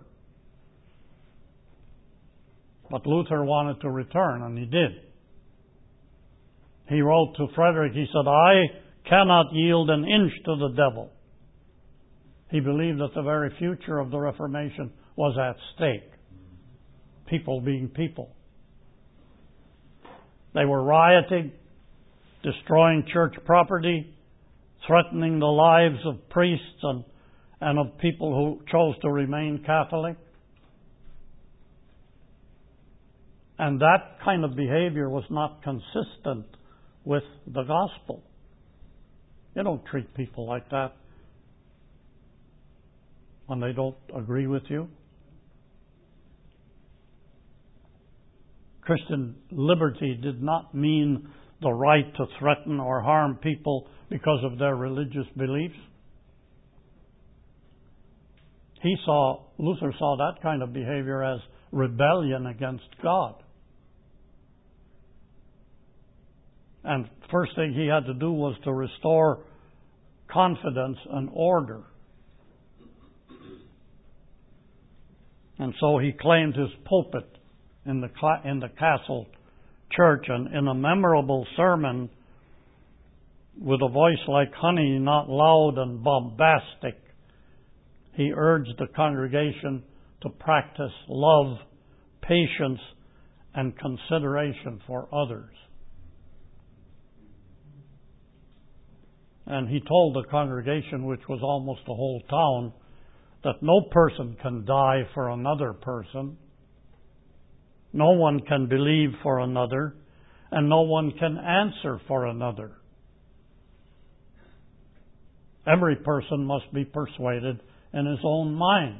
But Luther wanted to return, and he did. He wrote to Frederick, he said, "I cannot yield an inch to the devil." He believed that the very future of the Reformation was at stake. People being people. They were rioting, destroying church property, threatening the lives of priests and of people who chose to remain Catholic. And that kind of behavior was not consistent with the gospel. You don't treat people like that when they don't agree with you. Christian liberty did not mean the right to threaten or harm people because of their religious beliefs. Luther saw that kind of behavior as rebellion against God. And first thing he had to do was to restore confidence and order. And so he claimed his pulpit in the castle church, and in a memorable sermon with a voice like honey, not loud and bombastic, he urged the congregation to practice love, patience, and consideration for others. And he told the congregation, which was almost the whole town, that no person can die for another person, no one can believe for another, and no one can answer for another. Every person must be persuaded in his own mind.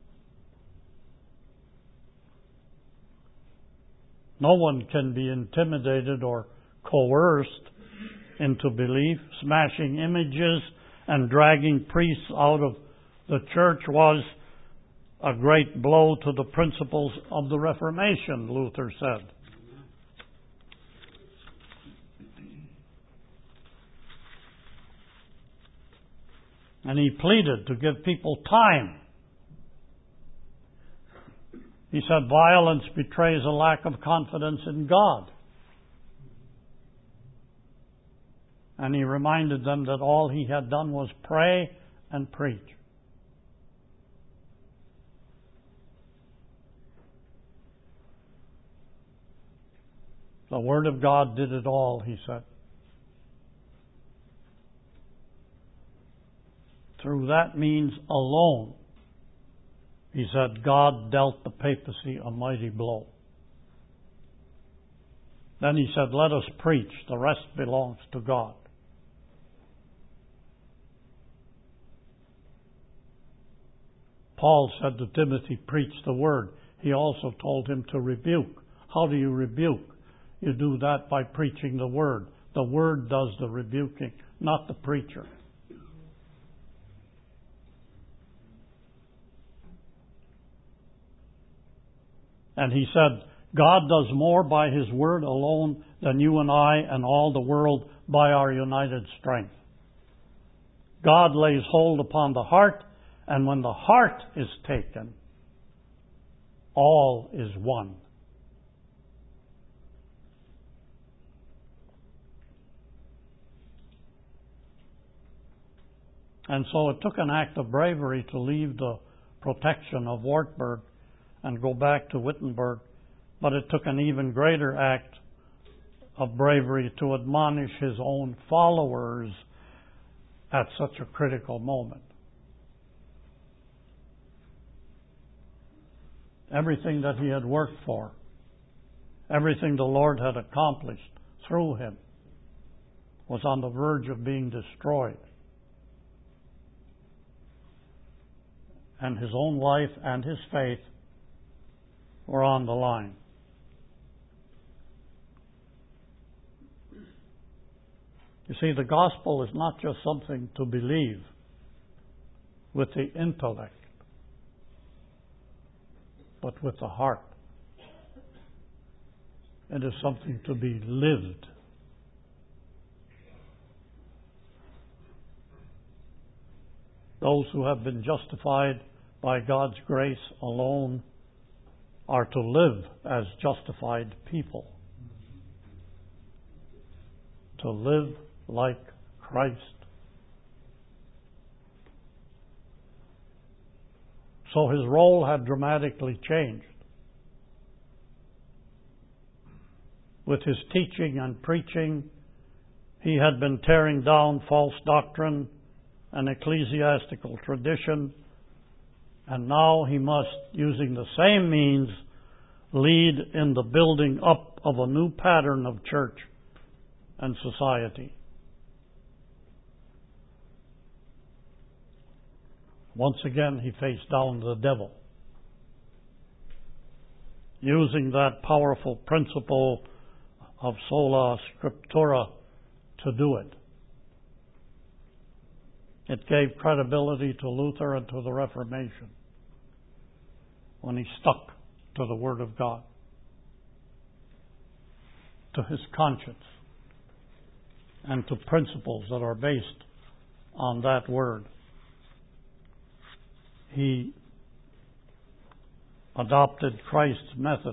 No one can be intimidated or coerced into belief. Smashing images and dragging priests out of the church was a great blow to the principles of the Reformation, Luther said. And he pleaded to give people time. He said violence betrays a lack of confidence in God. And he reminded them that all he had done was pray and preach. The Word of God did it all, he said. Through that means alone, he said, God dealt the papacy a mighty blow. Then he said, let us preach. The rest belongs to God. Paul said to Timothy, preach the word. He also told him to rebuke. How do you rebuke? You do that by preaching the word. The word does the rebuking, not the preacher. And he said, God does more by His word alone than you and I and all the world by our united strength. God lays hold upon the heart, and when the heart is taken, all is one. And so it took an act of bravery to leave the protection of Wartburg and go back to Wittenberg, but it took an even greater act of bravery to admonish his own followers at such a critical moment. Everything that he had worked for, everything the Lord had accomplished through him, was on the verge of being destroyed. And his own life and his faith were on the line. You see, the gospel is not just something to believe with the intellect, but with the heart. It is something to be lived. Those who have been justified by God's grace alone are to live as justified people. To live like Christ. So his role had dramatically changed. With his teaching and preaching, he had been tearing down false doctrine and ecclesiastical tradition, and now he must, using the same means, lead in the building up of a new pattern of church and society. Once again, he faced down the devil, using that powerful principle of sola scriptura to do it. It gave credibility to Luther and to the Reformation when he stuck to the Word of God, to his conscience, and to principles that are based on that Word. He adopted Christ's method.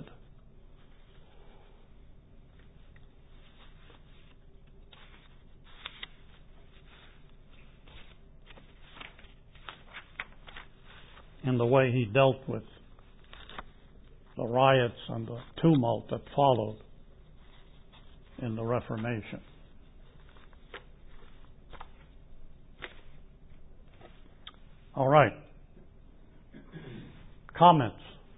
In the way he dealt with the riots and the tumult that followed in the Reformation. All right. Comments?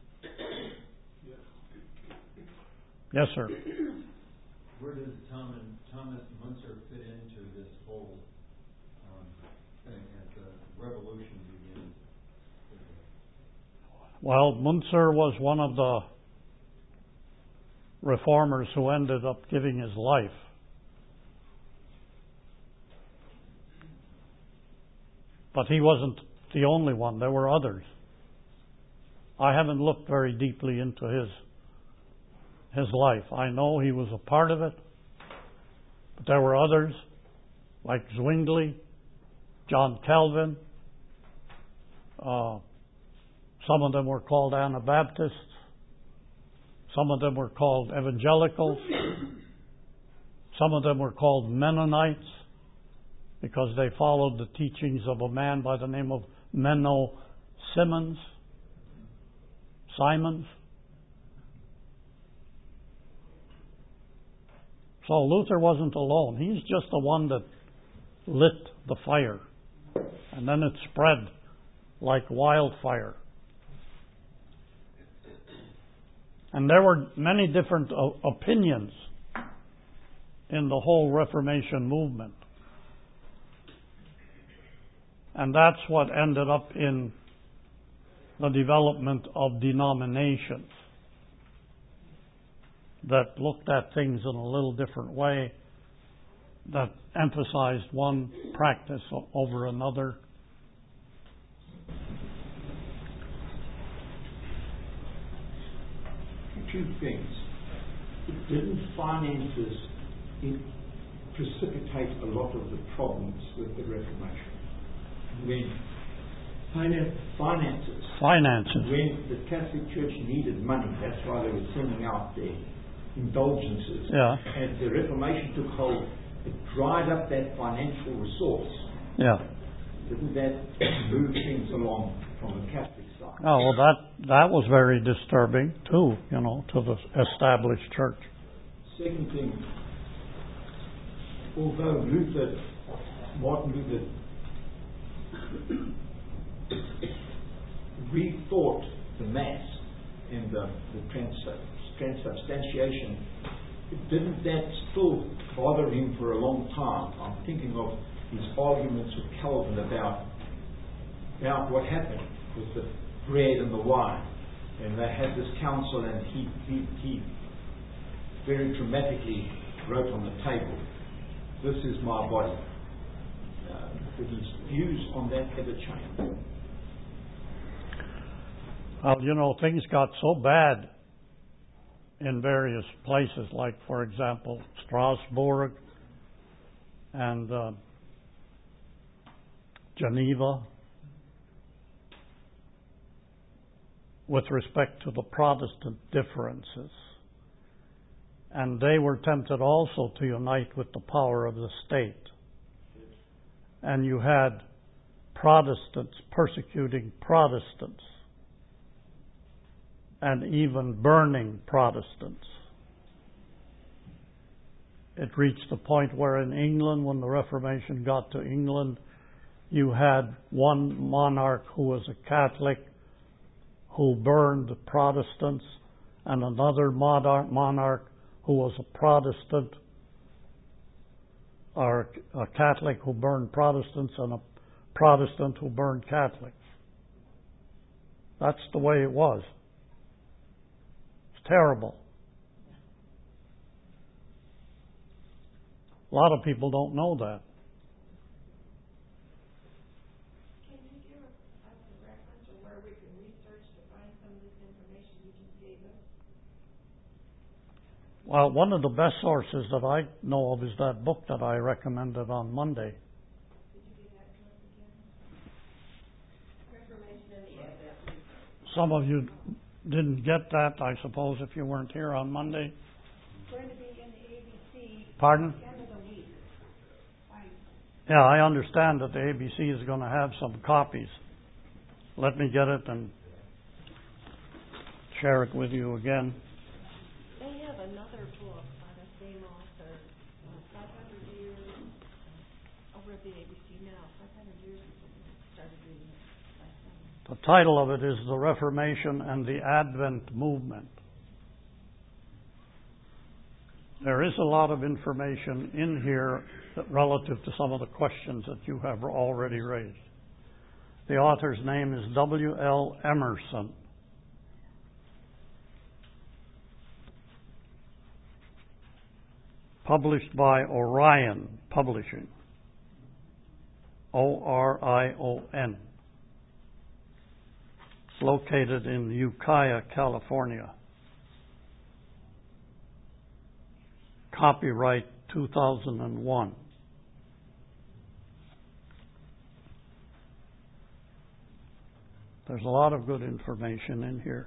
Yes, sir. Where does Thomas Müntzer fit into this whole thing as the revolution begins? Well, Müntzer was one of the reformers who ended up giving his life. But he wasn't the only one. There were others. I haven't looked very deeply into his life. I know he was a part of it, but there were others like Zwingli, John Calvin. Some of them were called Anabaptists. Some of them were called evangelicals. Some of them were called Mennonites because they followed the teachings of a man by the name of Menno Simons. So Luther wasn't alone. He's just the one that lit the fire. And then it spread like wildfire. And there were many different opinions in the whole Reformation movement. And that's what ended up in the development of denominations that looked at things in a little different way, that emphasized one practice over another. Two things. Didn't finances precipitate a lot of the problems with the Reformation? When finances. When the Catholic Church needed money, that's why they were sending out their indulgences. Yeah. As the Reformation took hold, it dried up that financial resource. Yeah. Didn't that move things along from the Catholic side? Oh, well, that was very disturbing too, to the established church. Second thing, although Martin Luther rethought the Mass and the transubstantiation didn't that still bother him for a long time? I'm thinking of his arguments with Calvin about what happened with the bread and the wine. And they had this council, and he very dramatically wrote on the table, "This is my body." Did his views on that ever change? Well, things got so bad in various places, like, for example, Strasbourg and Geneva, with respect to the Protestant differences. And they were tempted also to unite with the power of the state. And you had Protestants persecuting Protestants and even burning Protestants. It reached the point where in England, when the Reformation got to England, you had one monarch who was a Catholic who burned the Protestants, and another monarch who was a Protestant, or a Catholic who burned Protestants, and a Protestant who burned Catholics. That's the way it was. It's terrible. A lot of people don't know that. Can you give us a reference or where we can research to find some of this information you just gave us? Well, one of the best sources that I know of is that book that I recommended on Monday. Could you give that to us again? Reformation in the Advent. Some of you didn't get that, I suppose, if you weren't here on Monday. It's going to be in the ABC. Pardon? End of the week. Yeah, I understand that the ABC is going to have some copies. Let me get it and share it with you again. They have another book by the same author, 500 years, over at the ABC now, 500 years ago. Started reading it last summer. The title of it is The Reformation and the Advent Movement. There is a lot of information in here relative to some of the questions that you have already raised. The author's name is W.L. Emerson. Published by Orion Publishing. Orion. It's located in Ukiah, California. Copyright 2001. There's a lot of good information in here.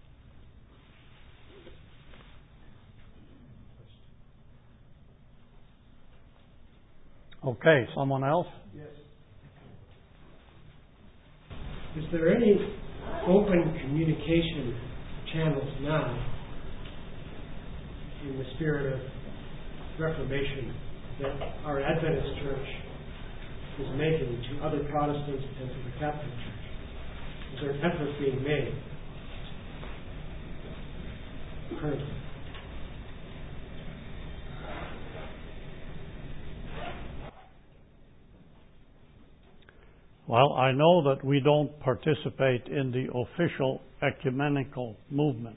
Okay, someone else? Yes. Is there any open communication channels now in the spirit of Reformation that our Adventist Church is making to other Protestants and to the Catholic Church? Is there an effort being made currently? Well, I know that we don't participate in the official ecumenical movement.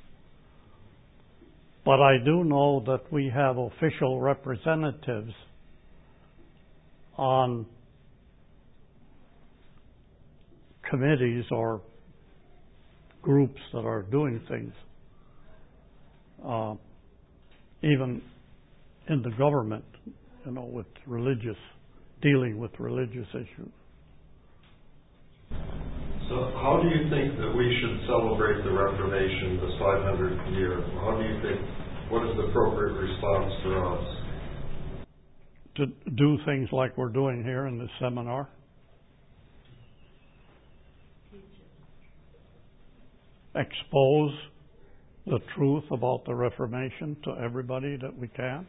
But I do know that we have official representatives on committees or groups that are doing things, even in the government, with dealing with religious issues. So how do you think that we should celebrate the Reformation, this 500th year? How do you think, what is the appropriate response for us? To do things like we're doing here in this seminar. Expose the truth about the Reformation to everybody that we can.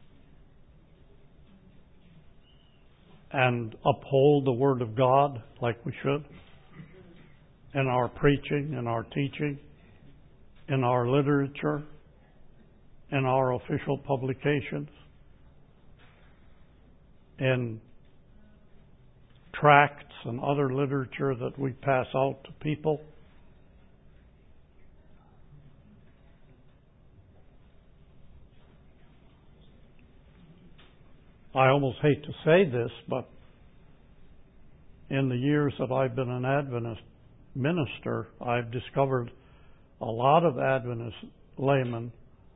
And uphold the Word of God like we should. In our preaching, in our teaching, in our literature, in our official publications, in tracts and other literature that we pass out to people. I almost hate to say this, but in the years that I've been an Adventist minister, I've discovered a lot of Adventist laymen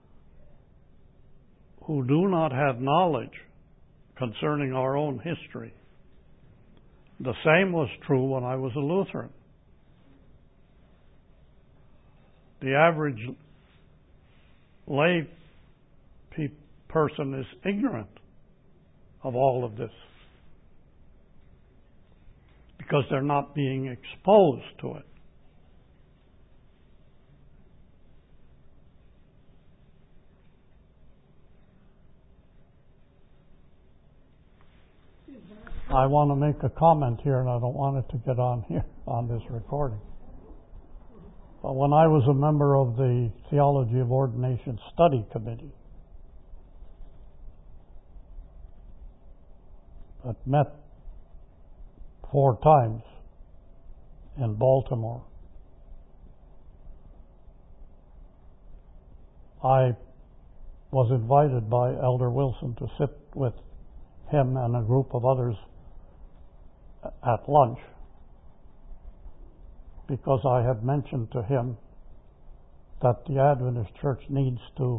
who do not have knowledge concerning our own history. The same was true when I was a Lutheran. The average lay person is ignorant of all of this because they're not being exposed to it. I want to make a comment here, and I don't want it to get on here on this recording. But when I was a member of the Theology of Ordination Study Committee that met 4 times in Baltimore, I was invited by Elder Wilson to sit with him and a group of others at lunch because I had mentioned to him that the Adventist Church needs to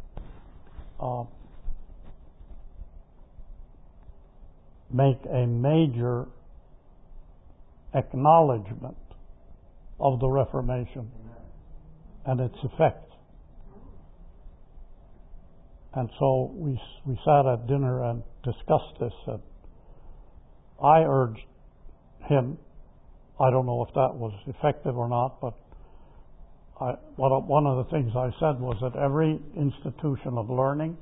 make a major acknowledgement of the Reformation and its effects. And so we sat at dinner and discussed this, and I urged him, I don't know if that was effective or not, but one of the things I said was that every institution of learning,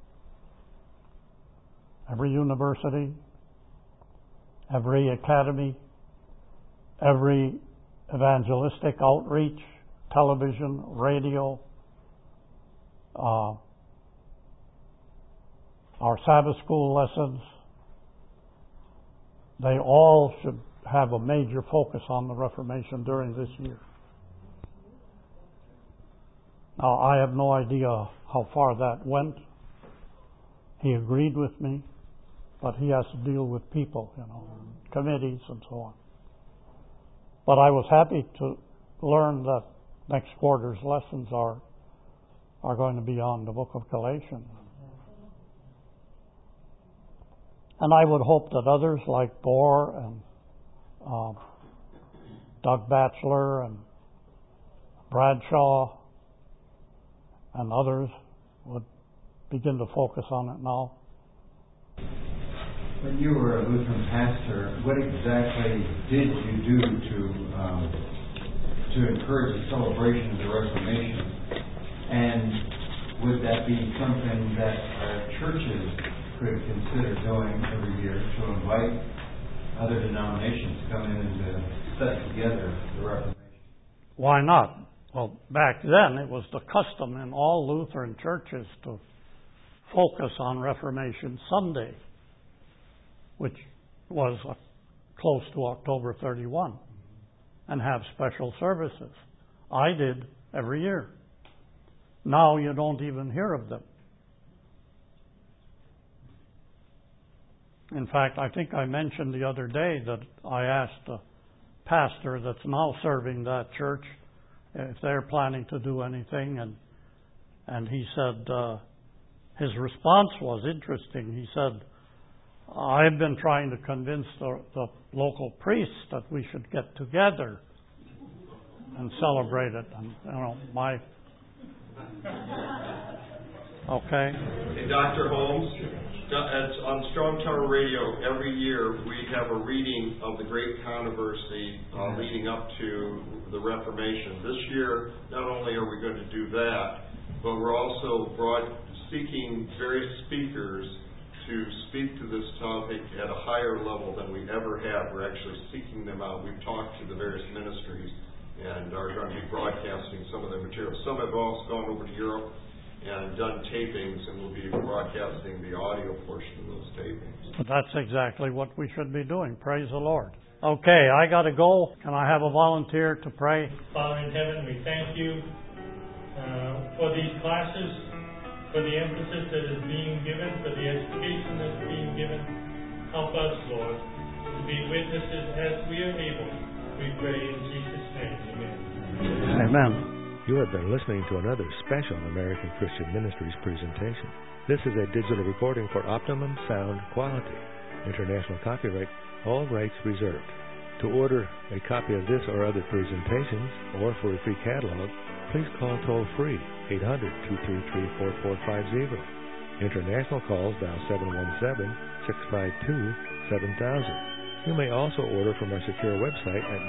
every university, every academy, every evangelistic outreach, television, radio, our Sabbath school lessons, they all should have a major focus on the Reformation during this year. Now, I have no idea how far that went. He agreed with me, but he has to deal with people, committees and so on. But I was happy to learn that next quarter's lessons are going to be on the book of Galatians. And I would hope that others like Bohr and Doug Batchelor and Bradshaw and others would begin to focus on it now. When you were a Lutheran pastor, what exactly did you do to encourage the celebration of the Reformation? And would that be something that our churches could consider doing every year, to invite other denominations to come in and to set together the Reformation? Why not? Well, back then it was the custom in all Lutheran churches to focus on Reformation Sunday, which was close to October 31, and have special services. I did every year. Now you don't even hear of them. In fact, I think I mentioned the other day that I asked a pastor that's now serving that church if they're planning to do anything, and he said his response was interesting. He said, I've been trying to convince the local priests that we should get together and celebrate it. And, okay. Hey, Dr. Holmes, on Strong Tower Radio, every year we have a reading of the great controversy leading up to the Reformation. This year, not only are we going to do that, but we're also seeking various speakers to speak to this topic at a higher level than we ever have. We're actually seeking them out. We've talked to the various ministries and are going to be broadcasting some of their material. Some have also gone over to Europe, and done tapings, and we'll be broadcasting the audio portion of those tapings. But that's exactly what we should be doing. Praise the Lord. Okay, I got to go. Can I have a volunteer to pray? Father in heaven, we thank you for these classes, for the emphasis that is being given, for the education that's being given. Help us, Lord, to be witnesses as we are able. We pray in Jesus' name. Amen. Amen. You have been listening to another special American Christian Ministries presentation. This is a digital recording for optimum sound quality. International copyright, all rights reserved. To order a copy of this or other presentations, or for a free catalog, please call toll-free 800-233-4450. International calls dial 717-652-7000. You may also order from our secure website at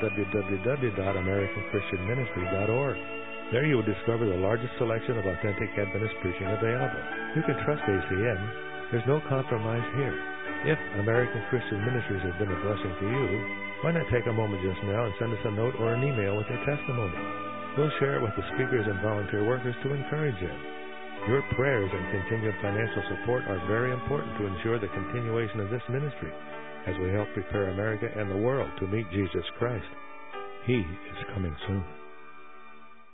www.americanchristianministry.org. There you will discover the largest selection of authentic Adventist preaching available. You can trust ACN. There's no compromise here. If American Christian Ministries has been a blessing to you, why not take a moment just now and send us a note or an email with your testimony? We'll share it with the speakers and volunteer workers to encourage them. Your prayers and continued financial support are very important to ensure the continuation of this ministry as we help prepare America and the world to meet Jesus Christ. He is coming soon.